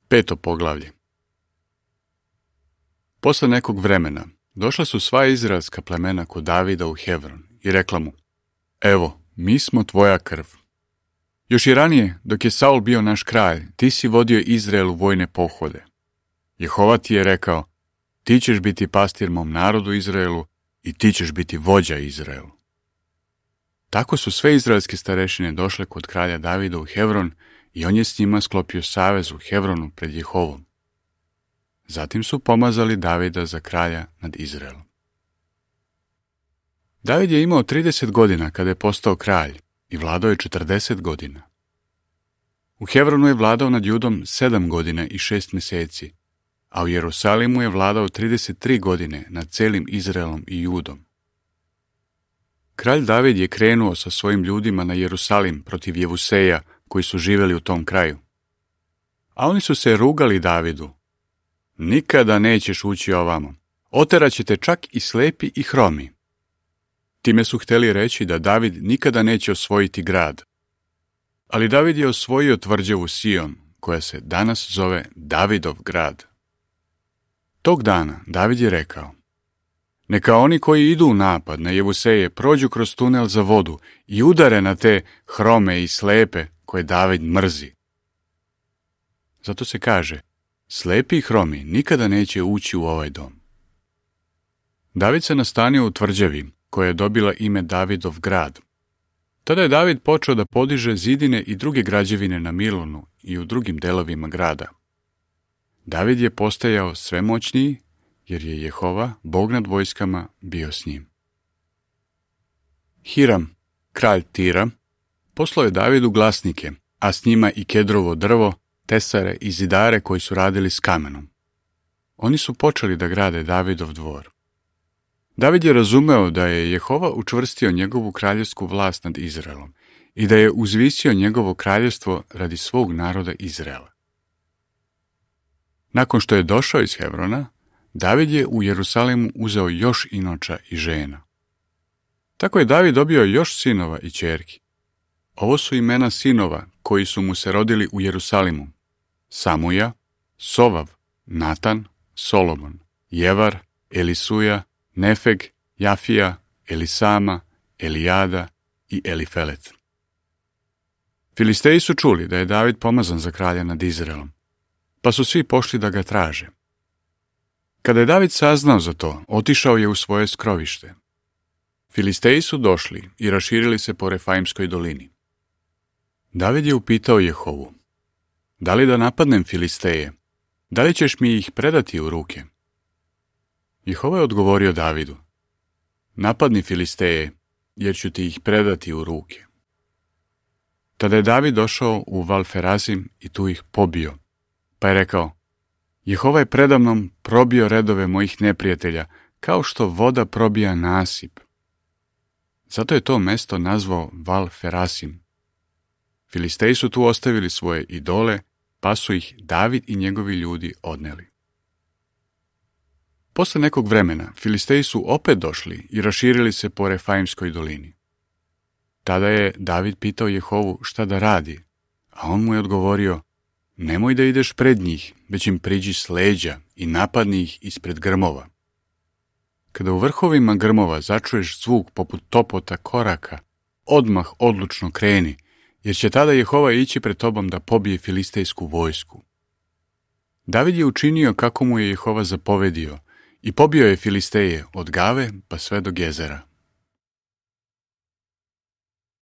5. poglavlje. Posle nekog vremena došla su sva izraelska plemena kod Davida u Hevron i rekla mu: Evo, mi smo tvoja krv. Još i ranije, dok je Saul bio naš kralj, ti si vodio Izrael u vojne pohode. Jehova ti je rekao: ti ćeš biti pastir mom narodu Izraelu i ti ćeš biti vođa Izraelu. Tako su sve izraelske starešine došle kod kralja Davida u Hevron i on je s njima sklopio savez u Hevronu pred Jehovom. Zatim su pomazali Davida za kralja nad Izraelom. David je imao 30 godina kada je postao kralj i vladao je 40 godina. U Hevronu je vladao nad Judom 7 godina i 6 mjeseci, a u Jerusalimu je vladao 33 godine nad celim Izraelom i Judom. Kralj David je krenuo sa svojim ljudima na Jerusalim protiv Jevuseja koji su živjeli u tom kraju. A oni su se rugali Davidu: nikada nećeš ući ovamo, oterat ćete čak i slepi i hromi. Time su htjeli reći da David nikada neće osvojiti grad. Ali David je osvojio tvrđavu Sion, koja se danas zove Davidov grad. Tog dana David je rekao: neka oni koji idu u napad na Jevuseje prođu kroz tunel za vodu i udare na te hrome i slepe koje David mrzi. Zato se kaže: slepi i hromi nikada neće ući u ovaj dom. David se nastanio u tvrđavi koja je dobila ime Davidov grad. Tada je David počeo da podiže zidine i druge građevine na Milonu i u drugim delovima grada. David je postajao sve moćniji jer je Jehova, Bog nad vojskama, bio s njim. Hiram, kralj Tira, poslao je Davidu glasnike, a s njima i kedrovo drvo, tesare i zidare koji su radili s kamenom. Oni su počeli da grade Davidov dvor. David je razumeo da je Jehova učvrstio njegovu kraljevsku vlast nad Izraelom i da je uzvisio njegovo kraljevstvo radi svog naroda Izraela. Nakon što je došao iz Hevrona, David je u Jerusalimu uzeo još inoča i žena. Tako je David dobio još sinova i ćerki. Ovo su imena sinova koji su mu se rodili u Jerusalimu: Samuja, Sovav, Natan, Solomon, Jevar, Elisuja, Nefeg, Jafija, Elisama, Elijada i Elifelet. Filisteji su čuli da je David pomazan za kralja nad Izraelom, pa su svi pošli da ga traže. Kada je David saznao za to, otišao je u svoje skrovište. Filisteji su došli i raširili se po Refaimskoj dolini. David je upitao Jehovu: da li da napadnem Filisteje? Da li ćeš mi ih predati u ruke? Jehova je odgovorio Davidu: napadni Filisteje, jer ću ti ih predati u ruke. Tada je David došao u Valferazim i tu ih pobio, pa je rekao: Jehova je predamnom probio redove mojih neprijatelja, kao što voda probija nasip. Zato je to mesto nazvao Valferasim. Filisteji su tu ostavili svoje idole, pa su ih David i njegovi ljudi odneli. Posle nekog vremena Filisteji su opet došli i raširili se po Refaimskoj dolini. Tada je David pitao Jehovu šta da radi, a on mu je odgovorio: nemoj da ideš pred njih, već im priđi s leđa i napadni ih ispred grmova. Kada u vrhovima grmova začuješ zvuk poput topota koraka, odmah odlučno kreni, jer će tada Jehova ići pred tobom da pobije filistejsku vojsku. David je učinio kako mu je Jehova zapovedio i pobio je Filisteje od Gave pa sve do Gezera.